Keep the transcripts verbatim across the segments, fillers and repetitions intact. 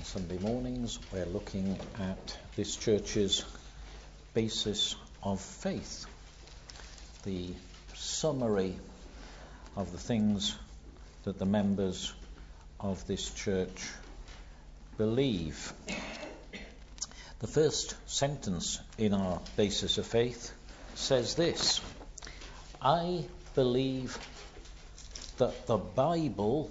Sunday mornings, we're looking at this church's basis of faith, the summary of the things that the members of this church believe. The first sentence in our basis of faith says this: I believe that the Bible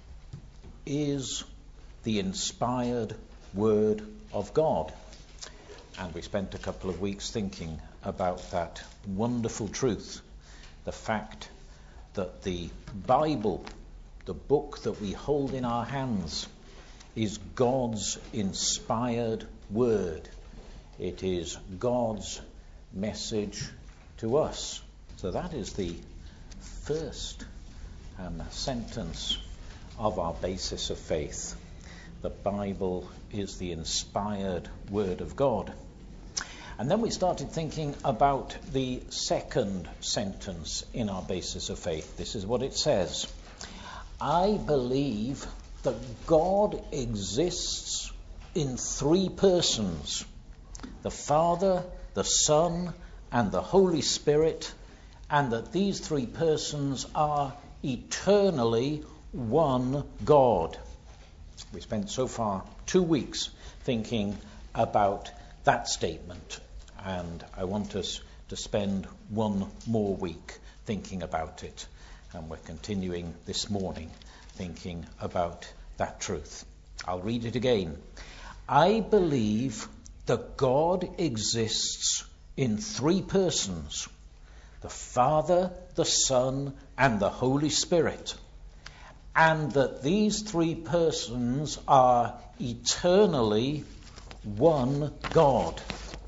is the inspired Word of God. And we spent a couple of weeks thinking about that wonderful truth, the fact that the Bible, the book that we hold in our hands, is God's inspired Word. It is God's message to us. So that is the first um, sentence of our basis of faith. The Bible is the inspired Word of God. And then we started thinking about the second sentence in our basis of faith. This is what it says: I believe that God exists in three persons, the Father, the Son, and the Holy Spirit, and that these three persons are eternally one God. We spent so far two weeks thinking about that statement, and I want us to spend one more week thinking about it. And we're continuing this morning thinking about that truth. I'll read it again. I believe that God exists in three persons, the Father, the Son, and the Holy Spirit, and that these three persons are eternally one God.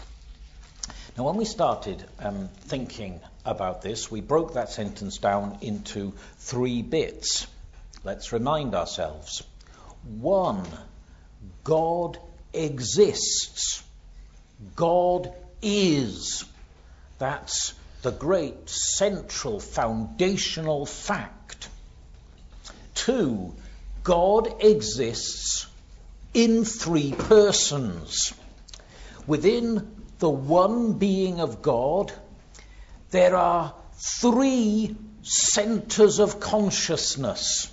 Now, when we started um, thinking about this, we broke that sentence down into three bits. Let's remind ourselves. One, God exists. God is. That's the great central foundational fact. Two, God exists in three persons. Within the one being of God, there are three centers of consciousness.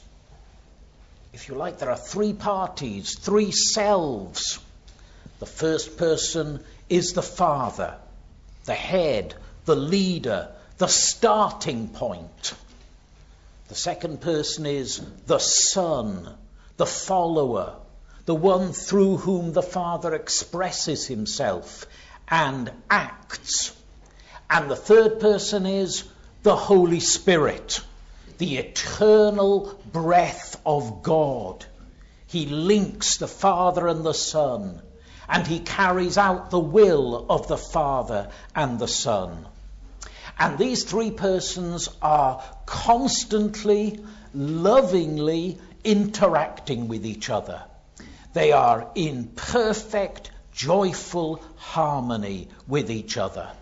If you like, there are three parties, three selves. The first person is the Father, the head, the leader, the starting point. The second person is the Son, the follower, the one through whom the Father expresses himself and acts. And the third person is the Holy Spirit, the eternal breath of God. He links the Father and the Son, and he carries out the will of the Father and the Son. And these three persons are constantly, lovingly interacting with each other. They are in perfect, joyful harmony with each other.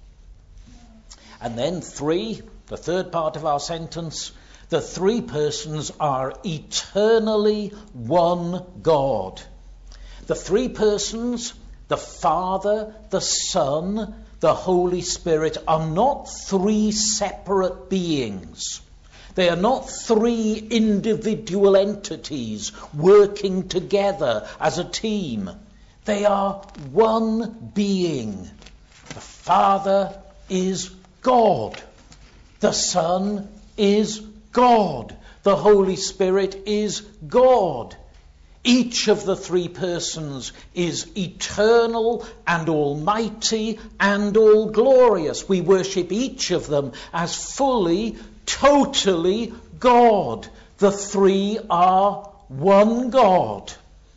And then three, the third part of our sentence, the three persons are eternally one God. The three persons, the Father, the Son, the Holy Spirit, are not three separate beings. They are not three individual entities working together as a team. They are one being. The Father is God. The Son is God. The Holy Spirit is God. Each of the three persons is eternal and almighty and all glorious. We worship each of them as fully, totally God. The three are one God.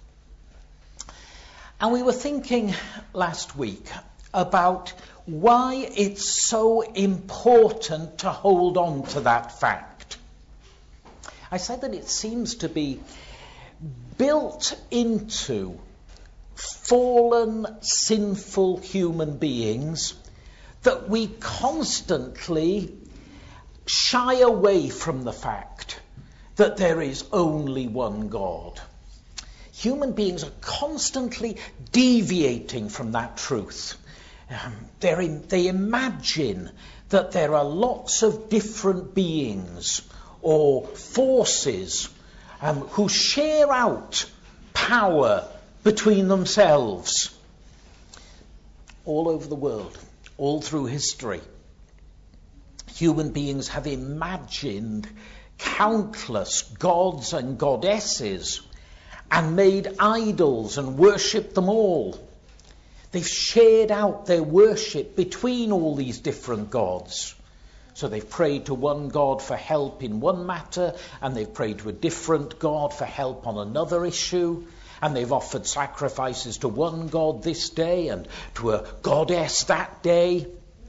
And we were thinking last week about why it's so important to hold on to that fact. I said that it seems to be built into fallen, sinful human beings that we constantly shy away from the fact that there is only one God. Human beings are constantly deviating from that truth. Um, in, they imagine that there are lots of different beings or forces um, who share out power between themselves all over the world, all through history. Human beings have imagined countless gods and goddesses and made idols and worshipped them all. They've shared out their worship between all these different gods. So they've prayed to one god for help in one matter, and they've prayed to a different god for help on another issue, and they've offered sacrifices to one god this day and to a goddess that day.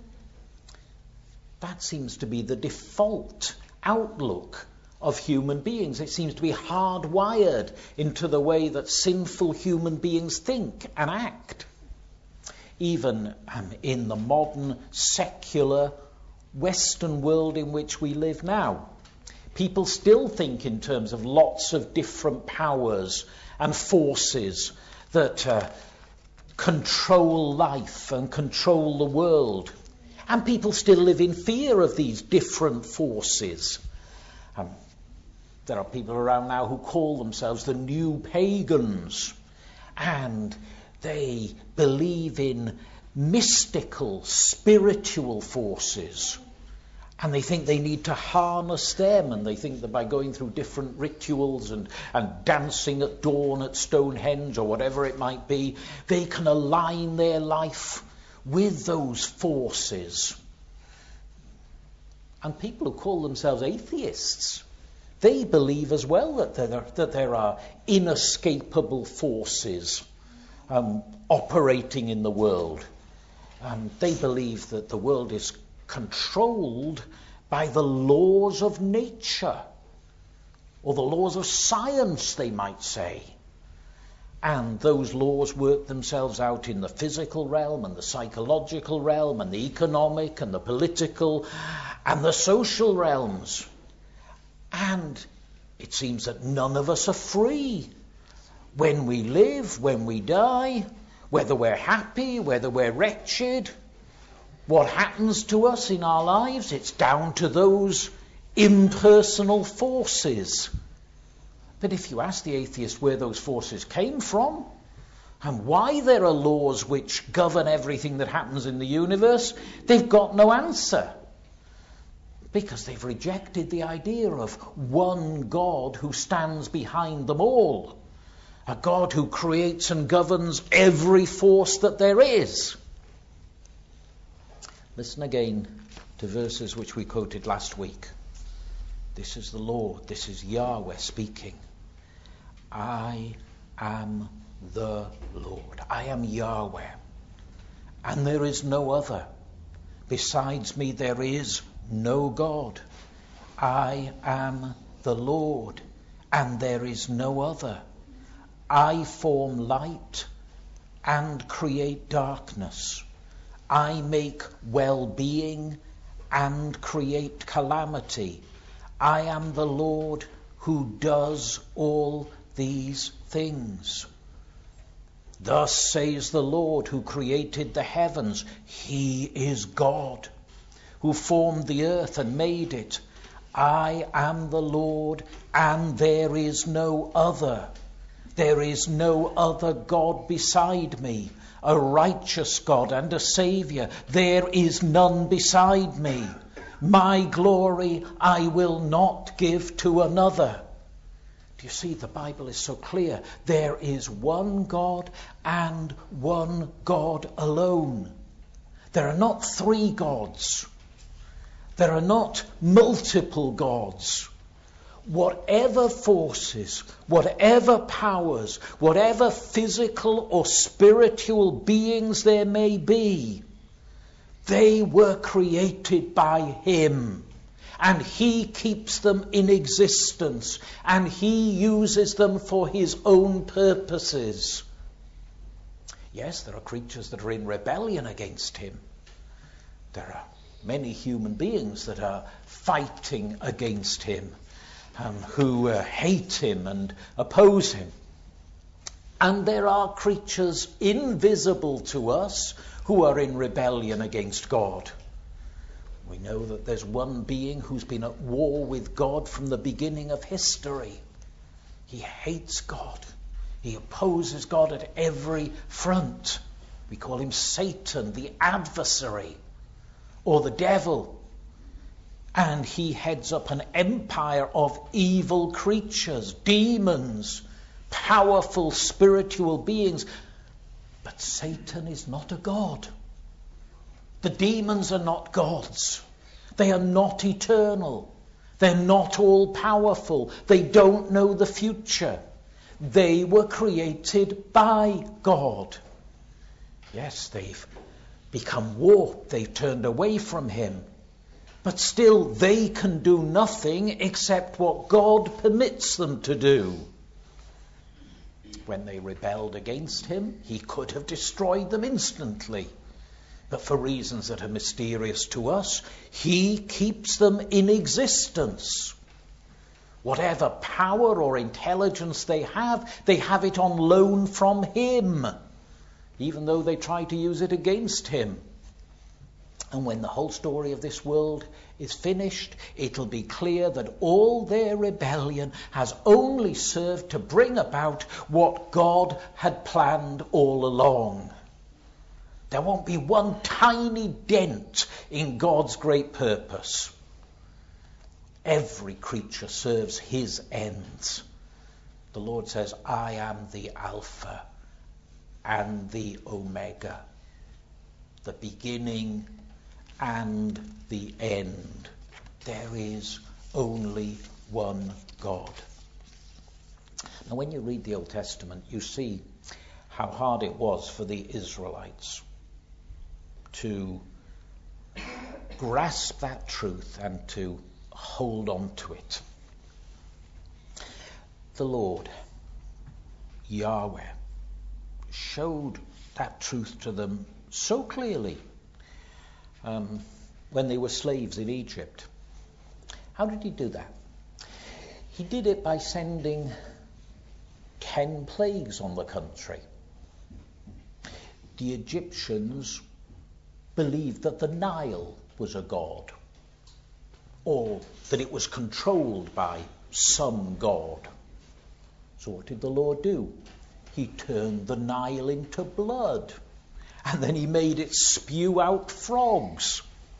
That seems to be the default outlook of human beings. It seems to be hardwired into the way that sinful human beings think and act. Even um, in the modern, secular, Western world in which we live now, people still think in terms of lots of different powers and forces that uh, control life and control the world. And people still live in fear of these different forces. Um, there are people around now who call themselves the new pagans, and they believe in mystical, spiritual forces, and they think they need to harness them, and they think that by going through different rituals and, and dancing at dawn at Stonehenge or whatever it might be, they can align their life with those forces. And people who call themselves atheists, they believe as well that there, that there are inescapable forces Um, operating in the world. Um, they believe that the world is controlled by the laws of nature, or the laws of science, they might say. And those laws work themselves out in the physical realm and the psychological realm and the economic and the political and the social realms. And it seems that none of us are free. When we live, when we die, whether we're happy, whether we're wretched, what happens to us in our lives, it's down to those impersonal forces. But if you ask the atheist where those forces came from, and why there are laws which govern everything that happens in the universe, they've got no answer. Because they've rejected the idea of one God who stands behind them all. A God who creates and governs every force that there is. Listen again to verses which we quoted last week. This is the Lord, this is Yahweh speaking. I am the Lord. I am Yahweh. And there is no other. Besides me there is no God. I am the Lord, and there is no other. I form light and create darkness. I make well-being and create calamity. I am the Lord who does all these things. Thus says the Lord who created the heavens. He is God, who formed the earth and made it. I am the Lord, and there is no other. There is no other God beside me, a righteous God and a Saviour. There is none beside me. My glory I will not give to another. Do you see, the Bible is so clear. There is one God and one God alone. There are not three gods. There are not multiple gods. Whatever forces, whatever powers, whatever physical or spiritual beings there may be, they were created by him. And he keeps them in existence. And he uses them for his own purposes. Yes, there are creatures that are in rebellion against him. There are many human beings that are fighting against him. Um, who uh, hate him and oppose him. And there are creatures invisible to us who are in rebellion against God. We know that there's one being who's been at war with God from the beginning of history. He hates God. He opposes God at every front. We call him Satan, the adversary, or the devil. And he heads up an empire of evil creatures, demons, powerful spiritual beings. But Satan is not a god. The demons are not gods. They are not eternal. They're not all-powerful. They don't know the future. They were created by God. Yes, they've become warped. They've turned away from him. But still, they can do nothing except what God permits them to do. When they rebelled against him, he could have destroyed them instantly. But for reasons that are mysterious to us, he keeps them in existence. Whatever power or intelligence they have, they have it on loan from him, even though they try to use it against him. And when the whole story of this world is finished, it'll be clear that all their rebellion has only served to bring about what God had planned all along. There won't be one tiny dent in God's great purpose. Every creature serves his ends. The Lord says, I am the Alpha and the Omega, the beginning and the end. There is only one God. Now, when you read the Old Testament, you see how hard it was for the Israelites to grasp that truth and to hold on to it. The Lord, Yahweh, showed that truth to them so clearly um, when they were slaves in Egypt. How did he do that? He did it by sending ten plagues on the country. The Egyptians believed that the Nile was a god, or that it was controlled by some god. So what did the Lord do? He turned the Nile into blood, and then he made it spew out frogs.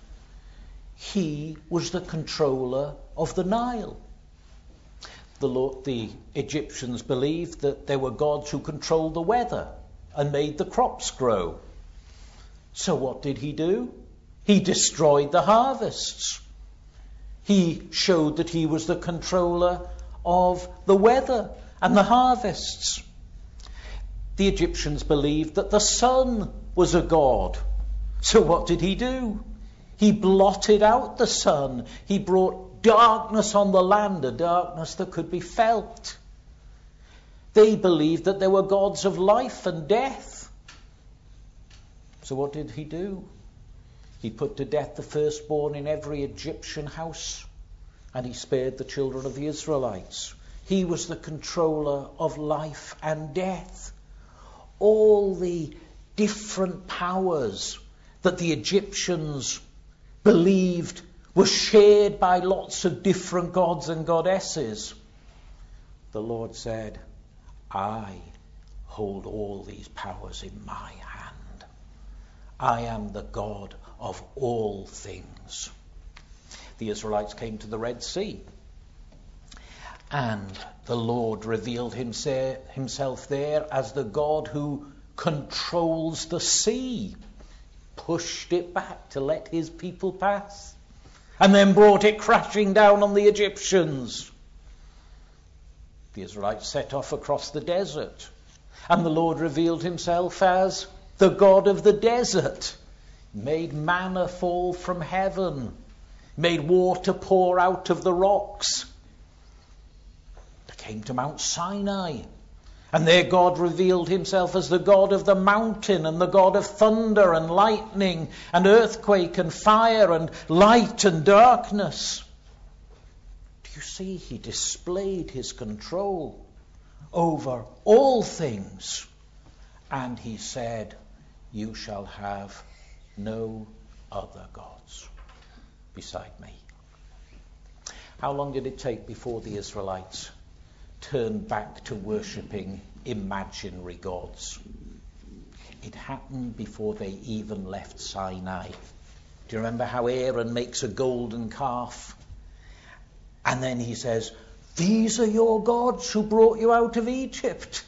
He was the controller of the Nile. The, Lord, the Egyptians believed that there were gods who controlled the weather and made the crops grow. So what did he do? He destroyed the harvests. He showed that he was the controller of the weather and the harvests. The Egyptians believed that the sun was a god. So what did he do? He blotted out the sun. He brought darkness on the land, a darkness that could be felt. They believed that there were gods of life and death. So what did he do? He put to death the firstborn in every Egyptian house, and he spared the children of the Israelites. He was the controller of life and death. All the different powers that the Egyptians believed were shared by lots of different gods and goddesses. The Lord said, I hold all these powers in my hand. I am the God of all things. The Israelites came to the Red Sea, and the Lord revealed himself there as the God who controls the sea, pushed it back to let his people pass, and then brought it crashing down on the Egyptians. The Israelites set off across the desert, and the Lord revealed himself as the God of the desert, made manna fall from heaven, made water pour out of the rocks. They came to Mount Sinai, and there God revealed himself as the God of the mountain and the God of thunder and lightning and earthquake and fire and light and darkness. Do you see? He displayed his control over all things. And he said, you shall have no other gods beside me. How long did it take before the Israelites turned back to worshipping imaginary gods? It happened before they even left Sinai. Do you remember how Aaron makes a golden calf? And then he says, these are your gods who brought you out of Egypt.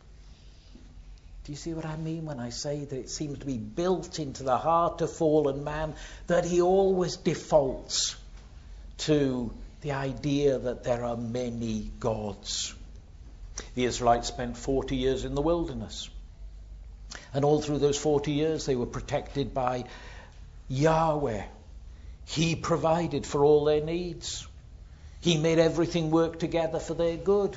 Do you see what I mean when I say that it seems to be built into the heart of fallen man that he always defaults to the idea that there are many gods? The Israelites spent forty years in the wilderness. And all through those forty years they were protected by Yahweh. He provided for all their needs. He made everything work together for their good.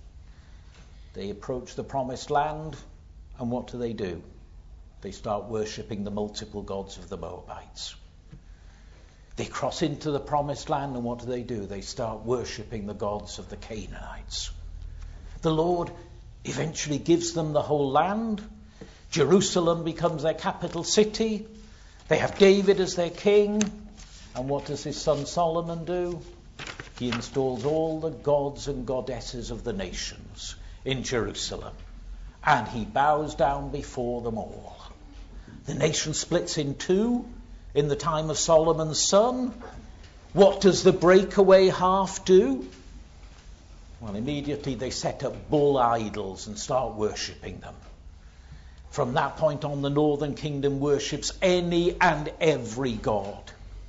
They approach the promised land, and what do they do? They start worshipping the multiple gods of the Moabites. They cross into the promised land, and what do they do? They start worshipping the gods of the Canaanites. The Lord eventually gives them the whole land. Jerusalem becomes their capital city. They have David as their king. And what does his son Solomon do? He installs all the gods and goddesses of the nations in Jerusalem. And he bows down before them all. The nation splits in two in the time of Solomon's son. What does the breakaway half do? Well, immediately they set up bull idols and start worshipping them. From that point on, the northern kingdom worships any and every god.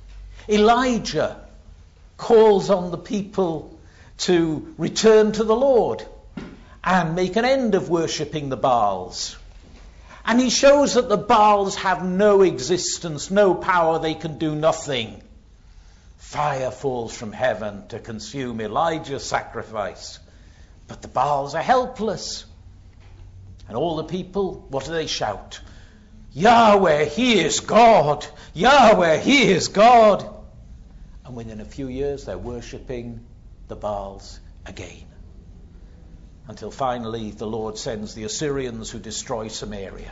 Elijah calls on the people to return to the Lord and make an end of worshipping the Baals. And he shows that the Baals have no existence, no power, they can do nothing. Fire falls from heaven to consume Elijah's sacrifice. But the Baals are helpless. And all the people, what do they shout? Yahweh, he is God. Yahweh, he is God. And within a few years, they're worshipping the Baals again. Until finally, the Lord sends the Assyrians who destroy Samaria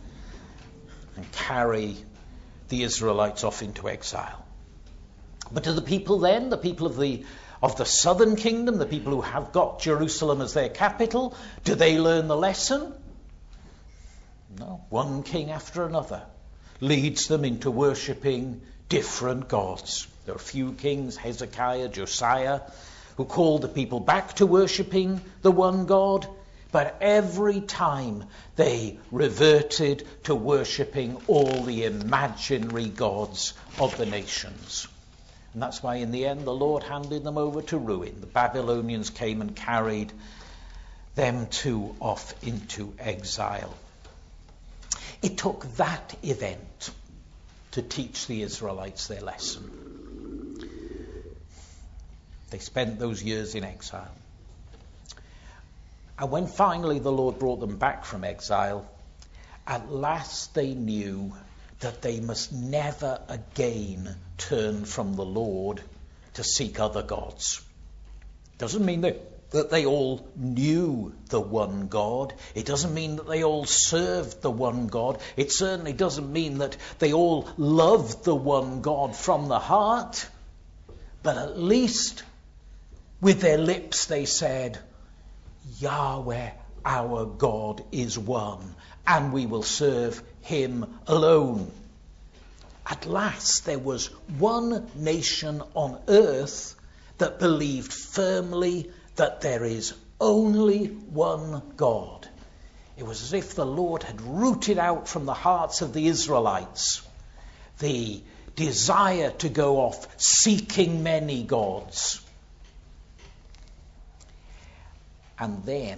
and carry the Israelites off into exile. But to the people then, the people of the of the southern kingdom, the people who have got Jerusalem as their capital, do they learn the lesson? No. One king after another leads them into worshipping different gods. There are a few kings, Hezekiah, Josiah, who called the people back to worshipping the one God, but every time they reverted to worshipping all the imaginary gods of the nations. And that's why in the end the Lord handed them over to ruin. The Babylonians came and carried them too off into exile. It took that event to teach the Israelites their lesson. They spent those years in exile. And when finally the Lord brought them back from exile, at last they knew that they must never again turn from the Lord to seek other gods. Doesn't mean that, that they all knew the one God. It doesn't mean that they all served the one God. It certainly doesn't mean that they all loved the one God from the heart. But at least with their lips they said, Yahweh, our God, is one, and we will serve him alone. At last there was one nation on earth that believed firmly that there is only one God. It was as if the Lord had rooted out from the hearts of the Israelites the desire to go off seeking many gods. And then,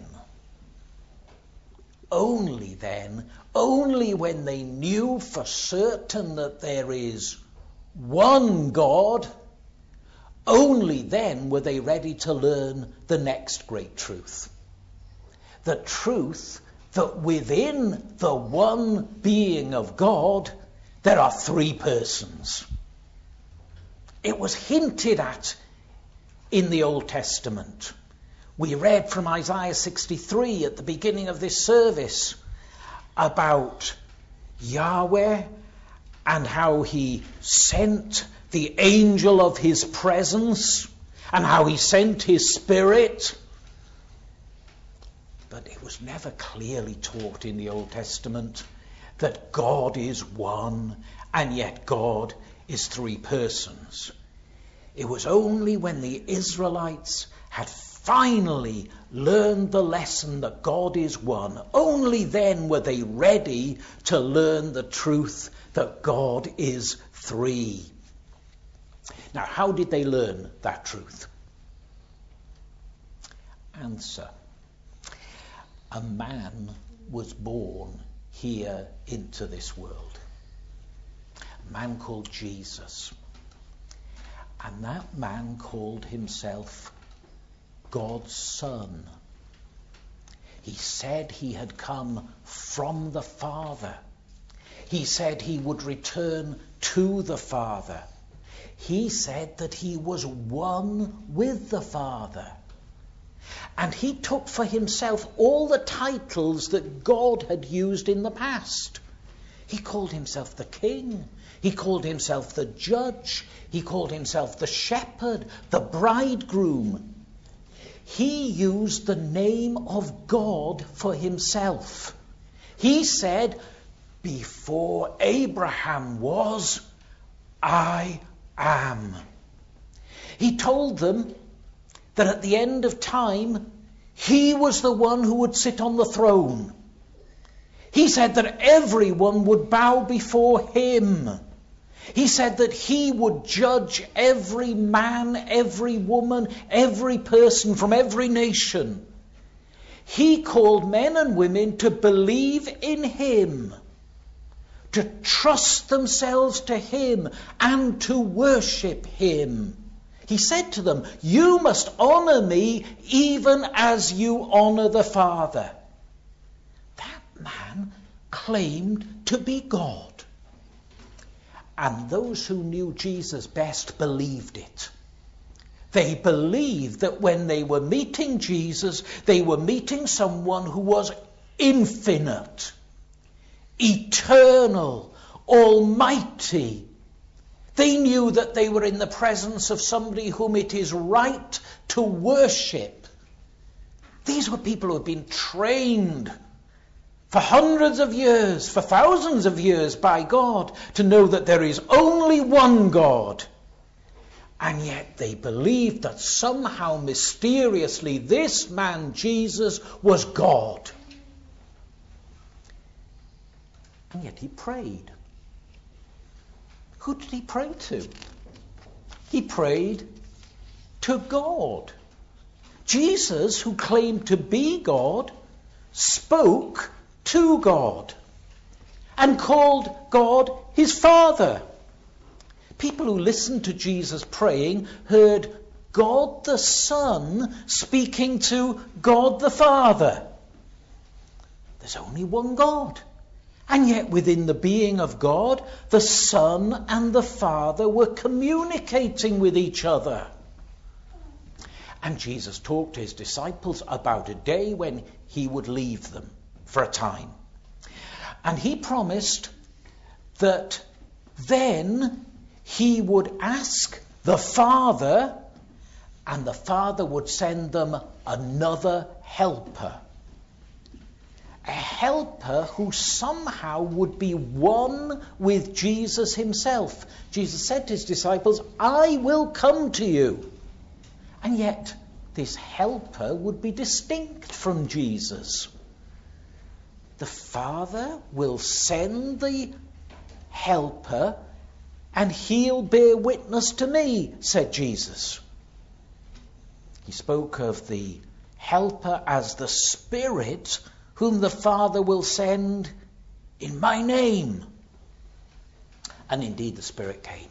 only then, only when they knew for certain that there is one God, only then were they ready to learn the next great truth. The truth that within the one being of God, there are three persons. It was hinted at in the Old Testament We read from Isaiah sixty-three at the beginning of this service about Yahweh and how he sent the angel of his presence and how he sent his Spirit. But it was never clearly taught in the Old Testament that God is one and yet God is three persons. It was only when the Israelites had finally learned the lesson that God is one, only then were they ready to learn the truth that God is three. Now, how did they learn that truth? Answer. A man was born here into this world. A man called Jesus. And that man called himself God's Son. He said he had come from the Father. He said he would return to the Father. He said that he was one with the Father. And he took for himself all the titles that God had used in the past. He called himself the King. He called himself the Judge. He called himself the Shepherd, the Bridegroom. He used the name of God for himself. He said, before Abraham was, I am. He told them that at the end of time, he was the one who would sit on the throne. He said that everyone would bow before him. He said that he would judge every man, every woman, every person from every nation. He called men and women to believe in him, to trust themselves to him, and to worship him. He said to them, you must honor me even as you honor the Father. That man claimed to be God. And those who knew Jesus best believed it. They believed that when they were meeting Jesus, they were meeting someone who was infinite, eternal, almighty. They knew that they were in the presence of somebody whom it is right to worship. These were people who had been trained for hundreds of years, for thousands of years by God, to know that there is only one God. And yet they believed that somehow mysteriously this man Jesus was God. And yet he prayed. Who did he pray to? He prayed to God. Jesus, who claimed to be God, spoke to God and called God his Father. People who listened to Jesus praying heard God the Son speaking to God the Father. There's only one God. And yet within the being of God, the Son and the Father were communicating with each other. And Jesus talked to his disciples about a day when he would leave them for a time. And he promised that then he would ask the Father, and the Father would send them another helper. A helper who somehow would be one with Jesus himself. Jesus said to his disciples, I will come to you. And yet this helper would be distinct from Jesus. The Father will send the helper and he'll bear witness to me, said Jesus. He spoke of the helper as the Spirit whom the Father will send in my name. And indeed the Spirit came.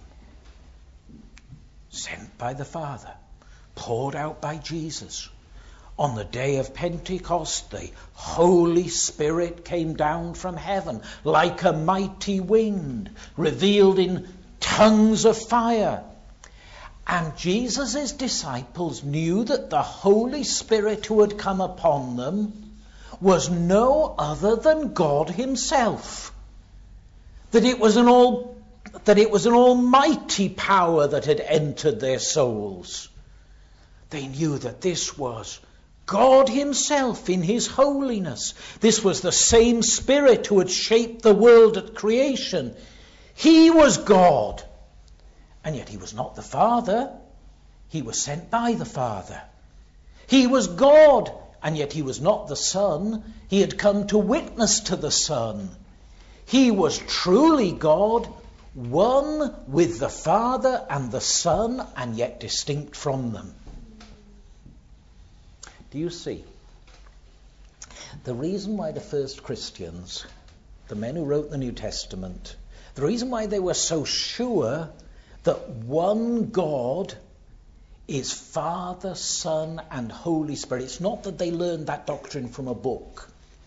Sent by the Father, poured out by Jesus. On the day of Pentecost, the Holy Spirit came down from heaven like a mighty wind, revealed in tongues of fire. And Jesus' disciples knew that the Holy Spirit who had come upon them was no other than God himself. That it was an all, that it was an almighty power that had entered their souls. They knew that this was God himself in his holiness. This was the same Spirit who had shaped the world at creation. He was God. And yet he was not the Father. He was sent by the Father. He was God. And yet he was not the Son. He had come to witness to the Son. He was truly God, one with the Father and the Son, and yet distinct from them. Do you see? The reason why the first Christians, the men who wrote the New Testament, the reason why they were so sure that one God is Father, Son, and Holy Spirit. It's not that they learned that doctrine from a book.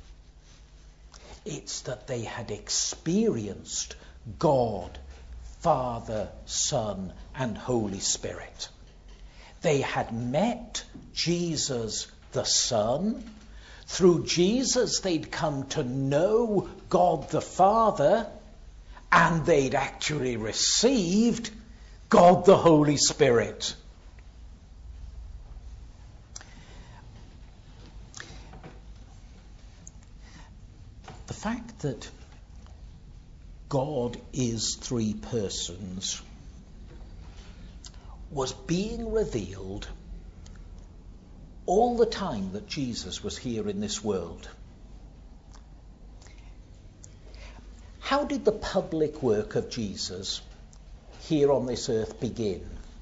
It's that they had experienced God, Father, Son, and Holy Spirit. They had met Jesus the Son. Through Jesus, they'd come to know God the Father, and they'd actually received God the Holy Spirit. The fact that God is three persons was being revealed all the time that Jesus was here in this world. How did the public work of Jesus here on this earth begin?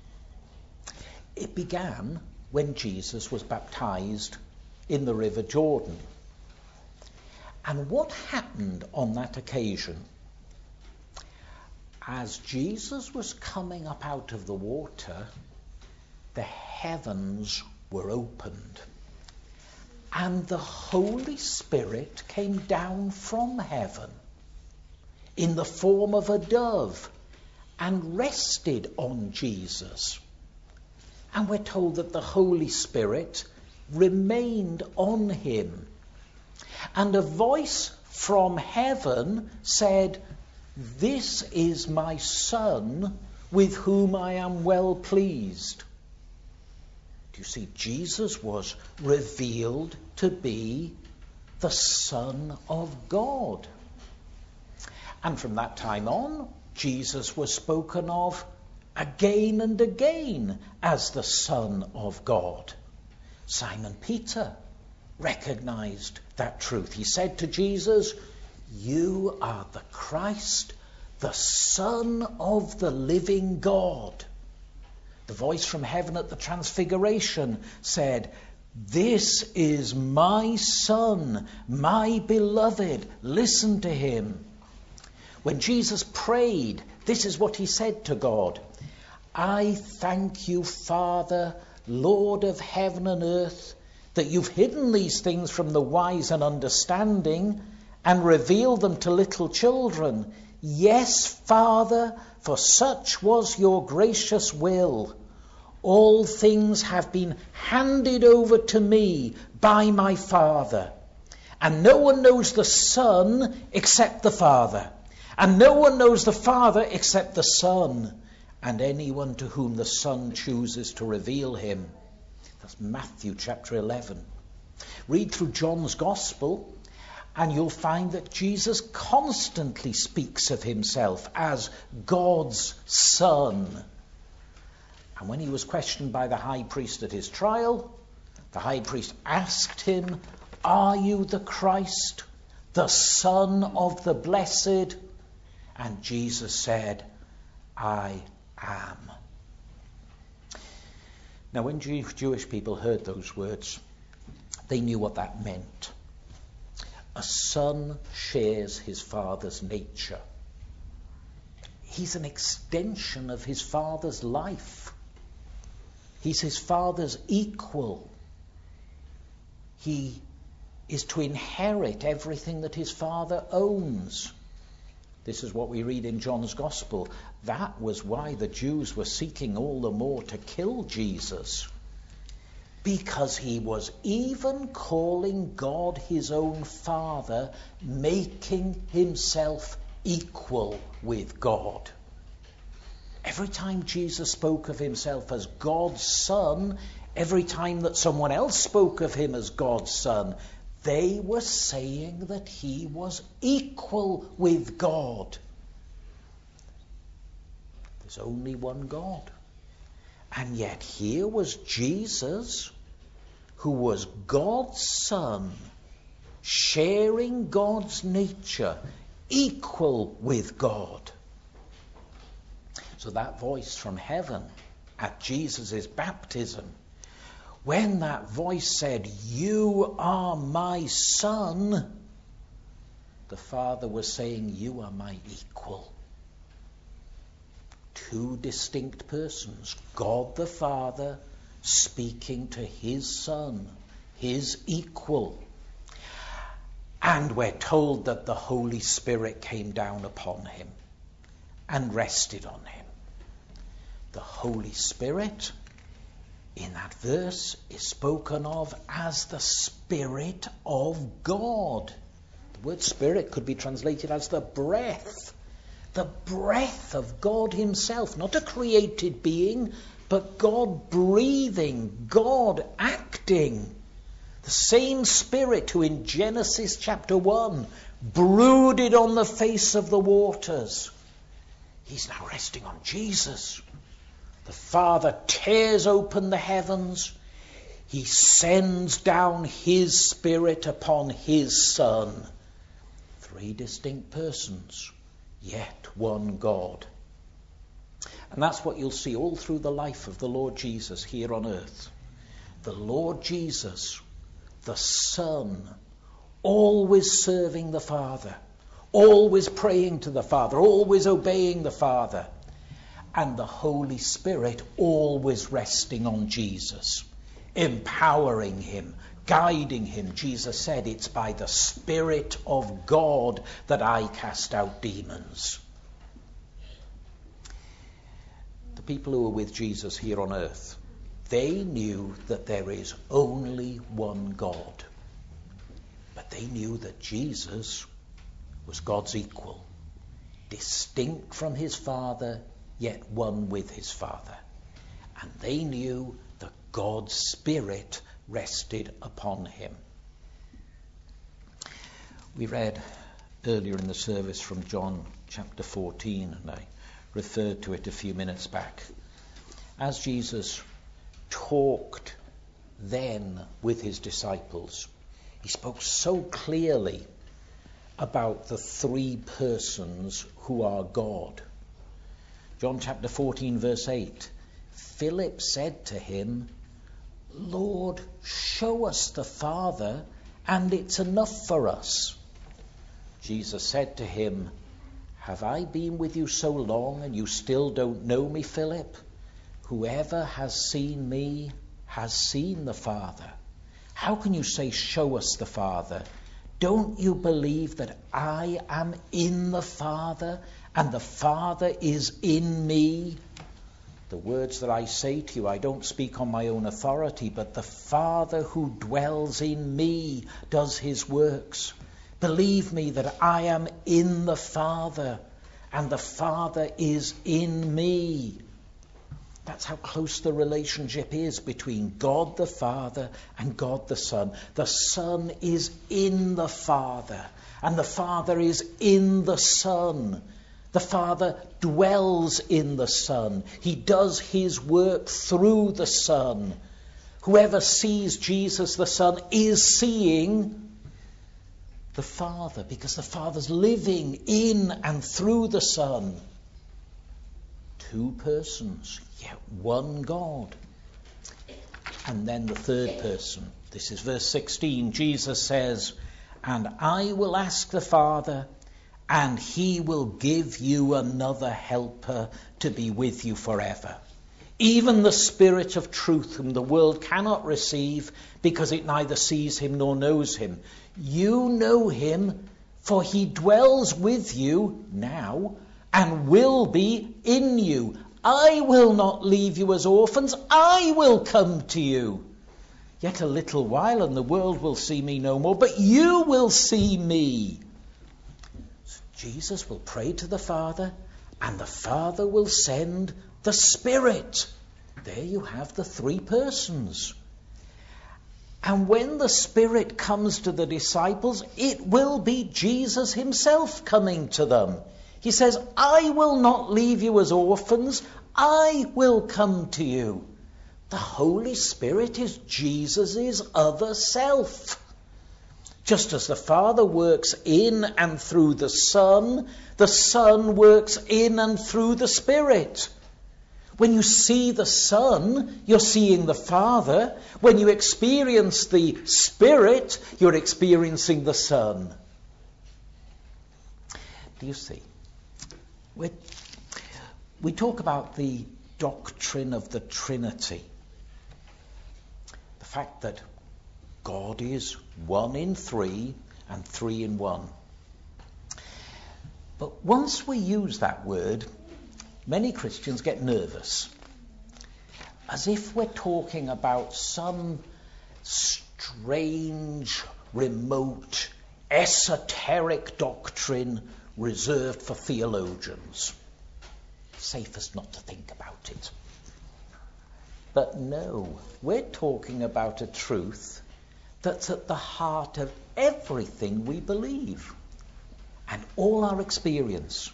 It began when Jesus was baptized in the River Jordan. And what happened on that occasion? As Jesus was coming up out of the water, the heavens were opened, and the Holy Spirit came down from heaven in the form of a dove and rested on Jesus. And we're told that the Holy Spirit remained on him. And a voice from heaven said, "This is my Son, with whom I am well pleased." Do you see? Jesus was revealed to be the Son of God. And from that time on, Jesus was spoken of again and again as the Son of God. Simon Peter recognized that truth. He said to Jesus, "You are the Christ, the Son of the living God." The voice from heaven at the Transfiguration said, "This is my Son, my beloved, listen to him." When Jesus prayed, this is what he said to God: "I thank you, Father, Lord of heaven and earth, that you've hidden these things from the wise and understanding and revealed them to little children. Yes, Father, for such was your gracious will. All things have been handed over to me by my Father. And no one knows the Son except the Father. And no one knows the Father except the Son, and anyone to whom the Son chooses to reveal him." That's Matthew chapter eleven. Read through John's Gospel, and you'll find that Jesus constantly speaks of himself as God's Son. And when he was questioned by the high priest at his trial, the high priest asked him, "Are you the Christ, the Son of the Blessed?" And Jesus said, "I am." Now, when Jew- Jewish people heard those words, they knew what that meant. A son shares his father's nature. He's an extension of his father's life. He's his father's equal. He is to inherit everything that his father owns. This is what we read in John's Gospel. That was why the Jews were seeking all the more to kill Jesus. Because he was even calling God his own Father, making himself equal with God. Every time Jesus spoke of himself as God's Son, every time that someone else spoke of him as God's Son, they were saying that he was equal with God. There's only one God. And yet here was Jesus, who was God's Son, sharing God's nature, equal with God. So that voice from heaven at Jesus' baptism, when that voice said, "You are my Son," the Father was saying, "You are my equal." Two distinct persons, God the Father speaking to his Son, his equal. And we're told that the Holy Spirit came down upon him and rested on him. The Holy Spirit, in that verse, is spoken of as the Spirit of God. The word Spirit could be translated as the breath. The breath of God himself, not a created being, but God breathing, God acting. The same Spirit who in Genesis chapter one brooded on the face of the waters. He's now resting on Jesus. The Father tears open the heavens. He sends down his Spirit upon his Son. Three distinct persons, yet one God. And that's what you'll see all through the life of the Lord Jesus here on earth. The Lord Jesus, the Son, always serving the Father, always praying to the Father, always obeying the Father. And the Holy Spirit always resting on Jesus, empowering him, guiding him. Jesus said, "It's by the Spirit of God that I cast out demons." The people who were with Jesus here on earth, they knew that there is only one God. But they knew that Jesus was God's equal, distinct from his Father, yet one with his Father. And they knew that God's Spirit rested upon him. We read earlier in the service from John chapter fourteen, and I referred to it a few minutes back. As Jesus talked then with his disciples, he spoke so clearly about the three persons who are God. John chapter fourteen verse eight, Philip said to him, "Lord, show us the Father, and it's enough for us." Jesus said to him, "Have I been with you so long, and you still don't know me, Philip? Whoever has seen me has seen the Father. How can you say, 'Show us the Father'? Don't you believe that I am in the Father, and the Father is in me? The words that I say to you, I don't speak on my own authority, but the Father who dwells in me does his works. Believe me that I am in the Father, and the Father is in me." That's how close the relationship is between God the Father and God the Son. The Son is in the Father, and the Father is in the Son. The Father dwells in the Son. He does his work through the Son. Whoever sees Jesus the Son is seeing the Father, because the Father's living in and through the Son. Two persons, yet one God. And then the third person. This is verse sixteen. Jesus says, "And I will ask the Father, and he will give you another helper to be with you forever. Even the Spirit of truth, whom the world cannot receive, because it neither sees him nor knows him. You know him, for he dwells with you now and will be in you. I will not leave you as orphans. I will come to you. Yet a little while and the world will see me no more, but you will see me. So Jesus will pray to the Father, and the Father will send the Spirit. There you have the three persons. And when the Spirit comes to the disciples, it will be Jesus himself coming to them. He says, I will not leave you as orphans. I will come to you. The Holy Spirit is Jesus' other self. Just as the Father works in and through the Son, the Son works in and through the Spirit. When you see the Son, you're seeing the Father. When you experience the Spirit, you're experiencing the Son. Do you see? We're, we talk about the doctrine of the Trinity. The fact that God is one in three and three in one. But once we use that word, many Christians get nervous, as if we're talking about some strange, remote, esoteric doctrine reserved for theologians. Safest not to think about it. But no, we're talking about a truth that's at the heart of everything we believe and all our experience.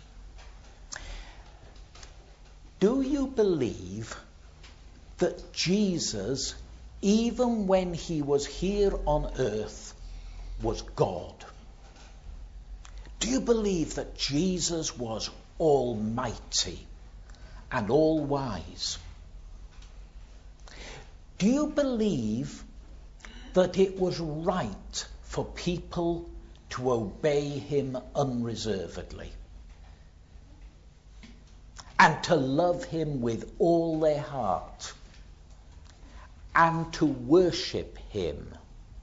Do you believe that Jesus, even when he was here on earth, was God? Do you believe that Jesus was almighty and all-wise? Do you believe that it was right for people to obey him unreservedly and to love him with all their heart and to worship him?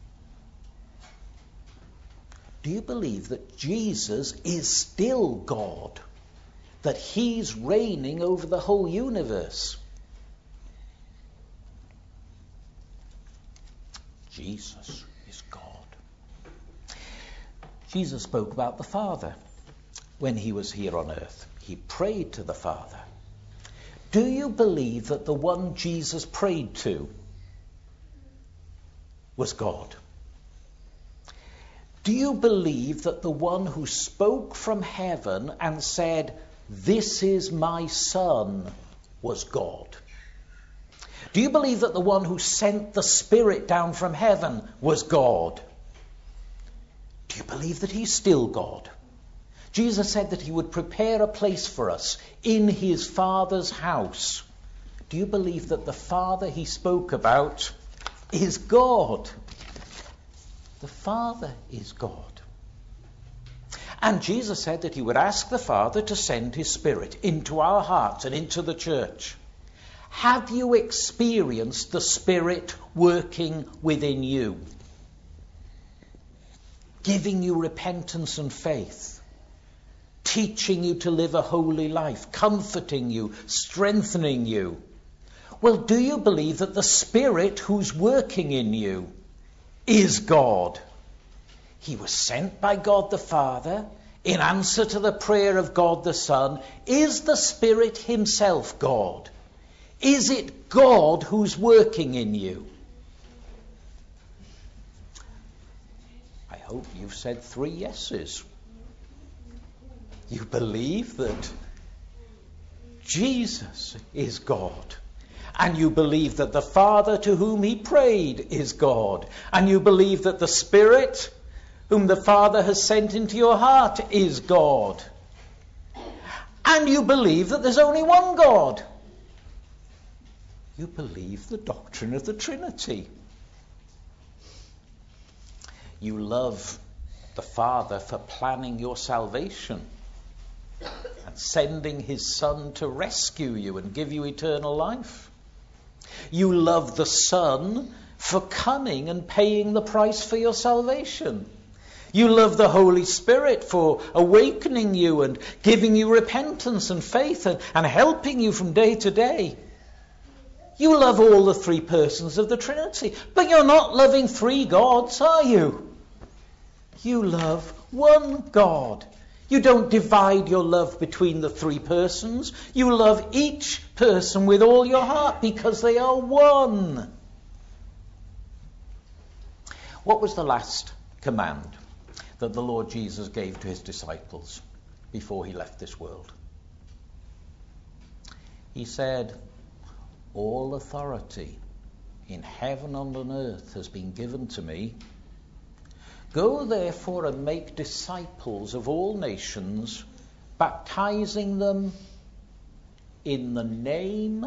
Do you believe that Jesus is still God, that he's reigning over the whole universe? Jesus is God. Jesus spoke about the Father when he was here on earth. He prayed to the Father. Do you believe that the one Jesus prayed to was God? Do you believe that the one who spoke from heaven and said, "This is my Son," was God? Do you believe that the one who sent the Spirit down from heaven was God? Do you believe that he's still God? Jesus said that he would prepare a place for us in his Father's house. Do you believe that the Father he spoke about is God? The Father is God. And Jesus said that he would ask the Father to send his Spirit into our hearts and into the church. Have you experienced the Spirit working within you? Giving you repentance and faith, teaching you to live a holy life, comforting you, strengthening you. Well, do you believe that the Spirit who's working in you is God? He was sent by God the Father in answer to the prayer of God the Son. Is the Spirit himself God? Is it God who's working in you? I hope you've said three yeses. You believe that Jesus is God. And you believe that the Father to whom he prayed is God. And you believe that the Spirit whom the Father has sent into your heart is God. And you believe that there's only one God. You believe the doctrine of the Trinity. You love the Father for planning your salvation and sending his Son to rescue you and give you eternal life. You love the Son for coming and paying the price for your salvation. You love the Holy Spirit for awakening you and giving you repentance and faith and, and helping you from day to day. You love all the three persons of the Trinity, but you're not loving three gods, are you? You love one God. You don't divide your love between the three persons. You love each person with all your heart because they are one. What was the last command that the Lord Jesus gave to his disciples before he left this world? He said, all authority in heaven and on earth has been given to me. Go therefore and make disciples of all nations, baptizing them in the name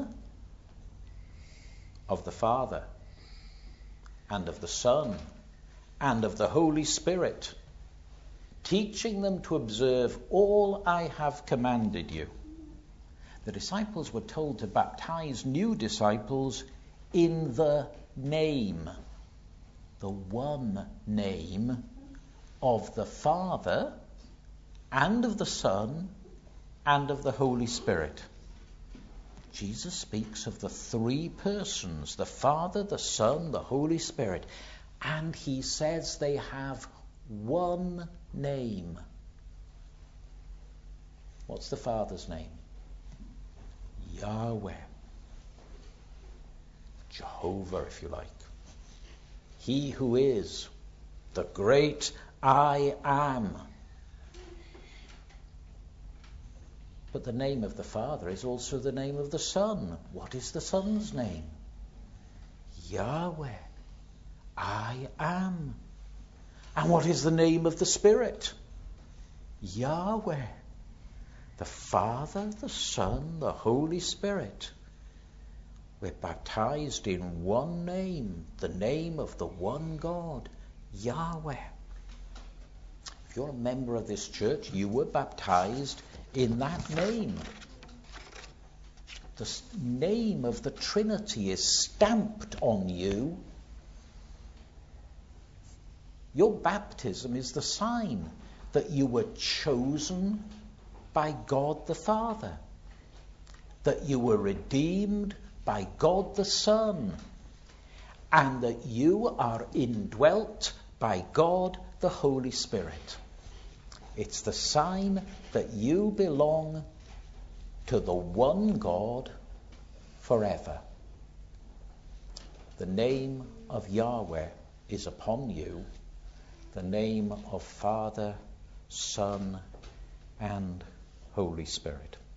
of the Father and of the Son and of the Holy Spirit, teaching them to observe all I have commanded you. The disciples were told to baptize new disciples in the name, the one name of the Father and of the Son and of the Holy Spirit. Jesus speaks of the three persons, the Father, the Son, the Holy Spirit, and he says they have one name. What's the Father's name? Yahweh. Jehovah, if you like. He who is the great I am. But the name of the Father is also the name of the Son. What is the Son's name? Yahweh. I am. And what is the name of the Spirit? Yahweh. The Father, the Son, the Holy Spirit. We're baptized in one name, the name of the one God, Yahweh. If you're a member of this church, you were baptized in that name. The name of the Trinity is stamped on you. Your baptism is the sign that you were chosen by God the Father, that you were redeemed by God the Son, and that you are indwelt by God the Holy Spirit. It's the sign that you belong to the one God forever. The name of Yahweh is upon you, the name of Father, Son, and Holy Spirit.